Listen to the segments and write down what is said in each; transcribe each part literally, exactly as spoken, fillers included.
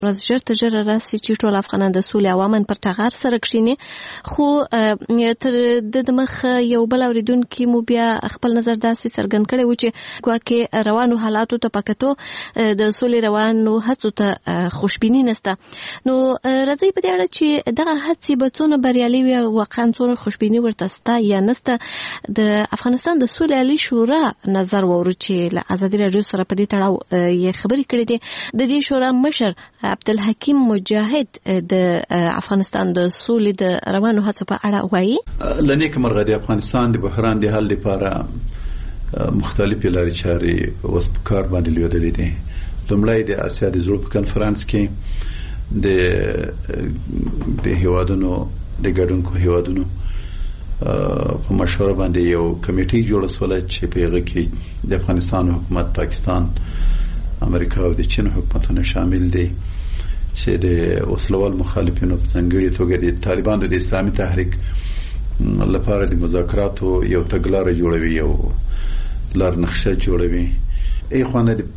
ورځ ژر تر ژره راسي چې ټول افغانان د سولې او امن پر ټغر سره کښیني. خو تر د مخ یو بل اوریدونکي مو بیا خپل نظر داسې څرګند کړی و چې ګواکې روانو حالاتو ته پکتو د سولې روانو هڅو ته خوشبیني نشته. نو راځي په دې اړه چې دغه هڅې به څونه بریالي وي، واقعا څونه خوشبیني ورته سته یا نشته. د افغانستان د سولې عالي شورا نظر وورو چې له ازادي راډیو سره په دې تړاو یې خبرې کړې دي. د دې شورا مشر عبدالحکیم مجاهد د افغانستان د سولې د روانو هڅو په اړه وایي. لنیک مرغه د افغانستان د بحران د حل لپاره مختلفې لارې چارې اوس په کار باندې لوېدلې دي. لومړی د اسیا د زړه په کنفرانس کې د د هیوادونو د ګډونکو هیوادونو په مشوره باندې یو کمیټي جوړه شوه چې په هغه کې د افغانستان حکومت، پاکستان، امریکا او د چین حکومتونه شامل دي چې د وسلوال مخالفینو په ځانګړي توګه د طالبانو د اسلامي تحریک لپاره د مذاکراتو یو تګلاره جوړوي، یو لار نقشه جوړوي. ای خوانه د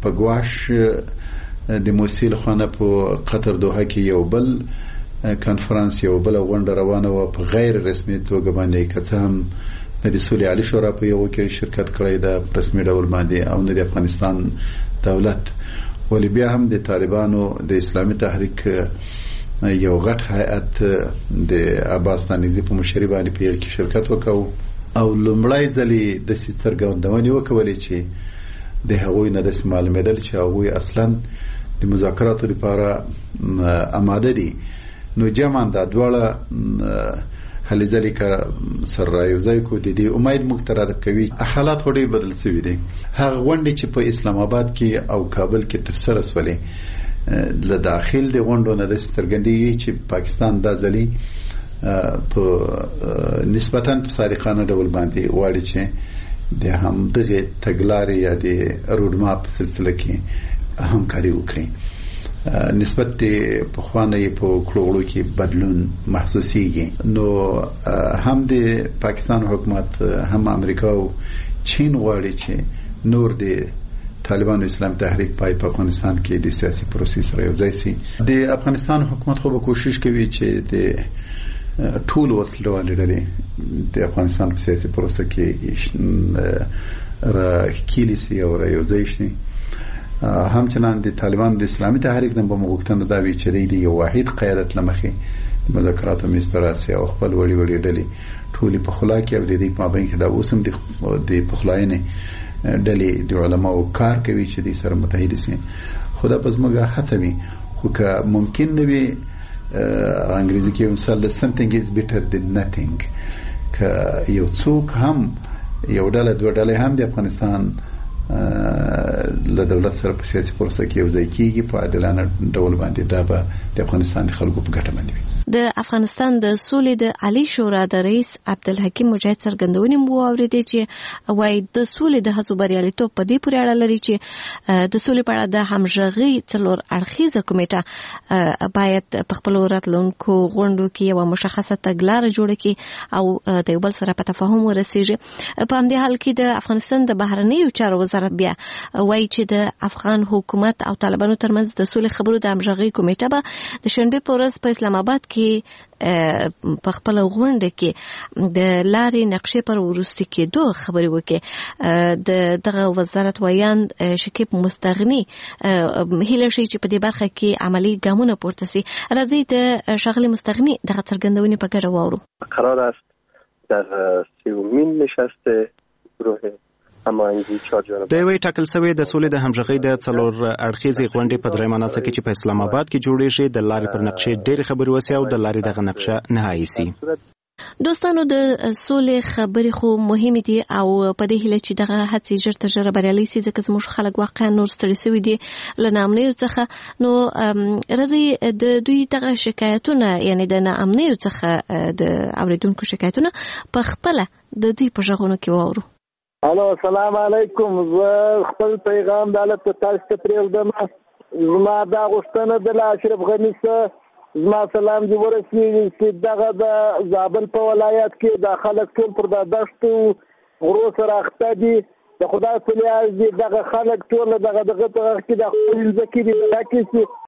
پګواش د موسیل خوانه په قطر دوحه کې یو بل کانفرنس، یو بل غونډه روانه و په غیر رسمي توګه باندې، کته هم د سولې عالي شورا په یو کې شرکت کړی د رسمي ډول باندې، او نه د افغانستان دولت. ولی بیا هم د طالبانو د اسلامي تحریک یو غټ هیئت د عباس تانیزی په مشرۍ باندې په یو کې شرکت وکاو، او لومړی ځلې د څرګندونې وکولې چې د هغوی نه داسې معلومېدل چې هغوی اصلا د مذاکراتو لپاره آماده دي. نو جمعاً دا دواړه هلې ځلې که سره رایوځای کو د دې امید موږ ته راکوي. حالات ډېر بدل شوي دي. هغه غونډې چې په اسلام آباد کې او کابل کې ترسره شولې له داخل د غونډو نه داسې څرګندېږي چې پاکستان دا ځلې په نسبتاً په صادقانه ډول باندې غواړي چې د همدغې تګلارې یا د روډماپ په سلسله کې همکاري وکړي. نسبت په خوانه په کړوړو کې بدلون محسوسيږي. نو هم د پاکستان حکومت، هم امریکا او چین غواړي چې نور د طالبانو اسلام تحریک پای په افغانستان کې د سیاسي پروسس سره یو ځای شي. د افغانستان حکومت خو به کوشش کوي چې د ټول وسلوالې ډلې د افغانستان په سیاسي پروسه کې را کېلی سي او را یو ځای شي. همچنان د طالبان د اسلامي تحریک نه به مغوښتنه دا وي چې د یو واحد قیادت لمخې د مذاکراتو میز ته راسي او خپل وړي وړي ډلې ټولې په خلا کې او د دې په مابین کې دا اوس هم د پخلاینې ډلې د علماو کار کوي چې د سره متحد شي. خو دا په زموږ هڅه وي، خو که ممکن نه وي انګریزي کې مثال something is better than nothing. که یو څوک هم یو ډله دوه ډلې هم د افغانستان له دولت سره په سیاسي پروسه کې یو ځای کېږي په عادلانه ډول باندې، دا به د افغانستان د خلکو په ګټه باندې وي. د افغانستان د سولې د عالي شورا د رئیس عبدالحکیم مجاهد څرګندونې مو واورېدې چې وایي د سولې د هڅو بریالیتوب په دې پورې اړه لري چې د سولې په اړه د همغږۍ څلور اړخیزه کمیټه باید په خپلو راتلونکو غونډو کې یوه مشخصه تګلاره جوړه کړي او د یو بل سره په تفاهم ورسېږي. په همدې حال کې د افغانستان د بهرنیو چارو وزارت بیا وایي چې د افغان حکومت او طالبانو ترمنځ د سولې خبرو د همغږۍ کمیټه به د شنبې په ورځ په اسلام آباد کې په خپل غونډه کې د لارې نقشې پر وروستي کېدو خبرې وکړي. د دغه وزارت ویان شکیب مستغني هیله شي چې په دې برخه کې عملی ګامونه پورته سي. راځي د ښاغلي مستغني دغه څرګندونې په ګډه واورو. قرار است در سیومین نشست گروه د یوې ټاکل شوې د سولې د همغږۍ د څلور اړخیزې غونډې په درېیمه ناسه کې چې په اسلام آباد کې جوړېږي د لارې پر نقشې ډېرې خبرې وسي او د لارې دغه نقشه نهایي سي. دوستانو د سولې خبرې خو مهمې دي او په دې هیله چې دغه هڅې ژر تر ژره بریالۍ سي، ځکه زموږ خلک واقعا نور ستړي شوي دي له ناامنیو څخه. نو راځي د دوی دغه شکایتونه، یعنې د ناامنیو څخه د اورېدونکو شکایتونه په خپله د دوی په غږونو کې واورو. الو السلام علیکم. زه خپل پیغام د حالت ته تاسو ته پرېږدم. زما دا غوښتنه د اشرف غني څخه زما سلام دې ورسېږي چې دغه د زابل په ولایت کې د خلک ټول پر د دښتو غرو سره اخته دي. د خدای په لیاز دي دغه خلک ټول دغه دغه کې د خپل ځکې دي دغه کې